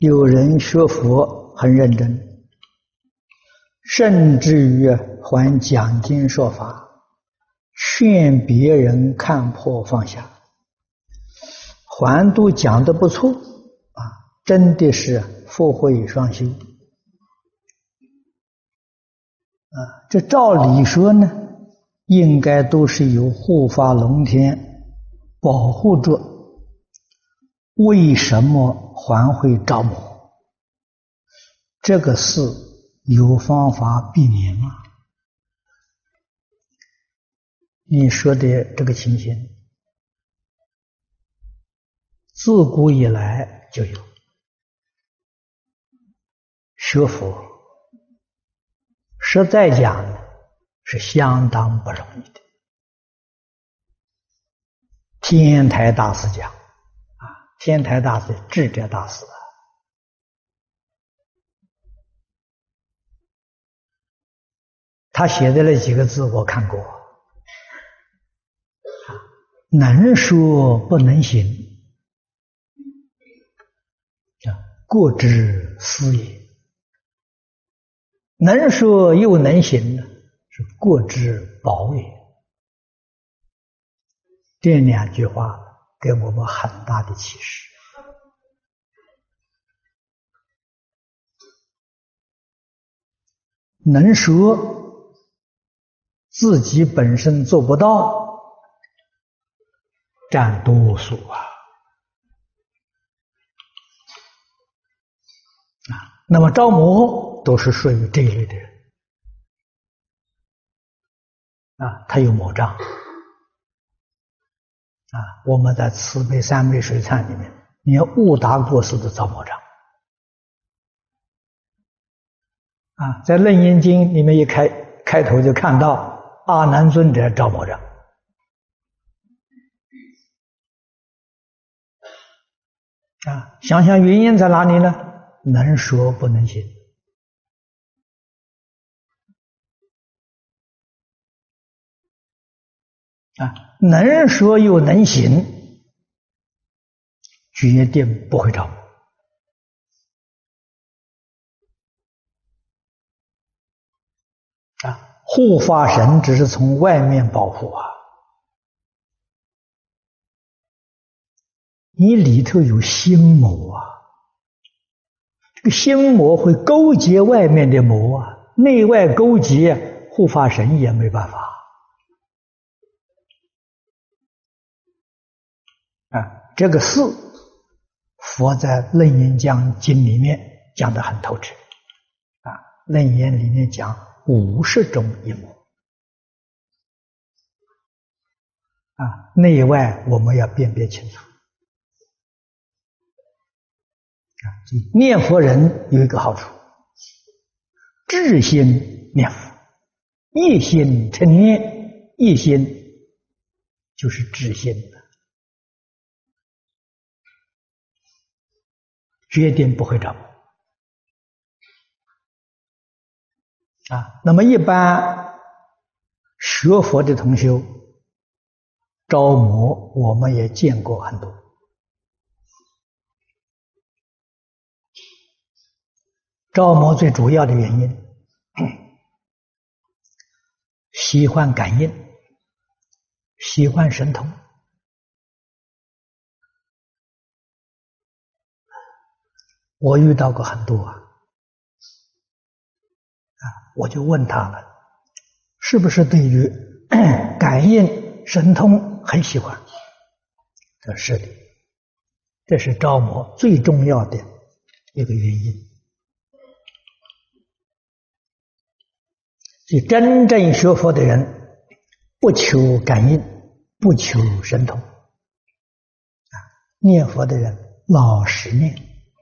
有人学佛很认真，甚至于还讲经说法，劝别人看破放下，还都讲得不错啊，真的是福慧双修啊。这照理说呢，应该都是由护法龙天保护着，为什么还会着魔？这个事有方法避免吗？你说的这个情形，自古以来就有。学佛实在讲呢，是相当不容易的。天台大师讲啊，天台大师智者大师啊，他写的那几个字我看过，能说不能行，过之思也。能说又能行呢，是过之宝也。这两句话给我们很大的启示。能说自己本身做不到，占多数啊。那么着魔都是属于这一类的人啊，他有魔障啊。我们在慈悲三昧水忏里面，连悟达过世的着魔障啊，在楞严经里面一开头就看到阿难尊者着魔障啊。想想原因在哪里呢？能说不能行啊，能说又能行，决定不会着魔啊。护法神只是从外面保护啊，你里头有心魔啊，这个心魔会勾结外面的魔啊，内外勾结，护法神也没办法啊。这个事佛在《楞严经》里面讲得很透彻啊，《楞严》里面讲50种阴魔啊，内外我们要辨别清楚。念佛人有一个好处，至心念佛，一心称念，一心就是至心的，决定不会着魔啊。那么一般学佛的同修着魔，我们也见过很多。着魔最主要的原因，喜欢感应，喜欢神通。我遇到过很多我就问他了，是不是对于感应神通很喜欢？这是的，这是着魔最重要的一个原因。所以真正学佛的人不求感应，不求神通念佛的人老实念，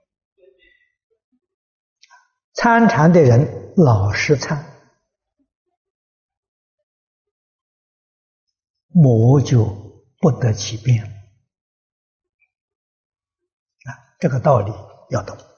参禅的人老实参，魔就不得其便这个道理要懂。